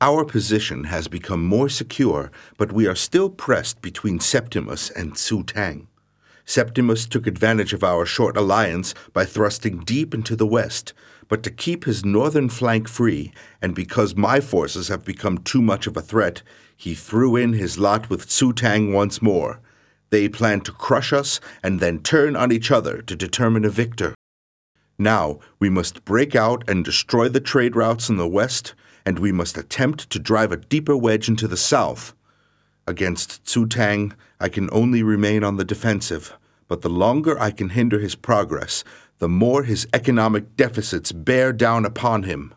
Our position has become more secure, but we are still pressed between Septimus and Su Tang. Septimus took advantage of our short alliance by thrusting deep into the west, but to keep his northern flank free, and because my forces have become too much of a threat, he threw in his lot with Su Tang once more. They plan to crush us and then turn on each other to determine a victor. Now we must break out and destroy the trade routes in the west, and we must attempt to drive a deeper wedge into the south. Against Su Tang, I can only remain on the defensive, but the longer I can hinder his progress, the more his economic deficits bear down upon him.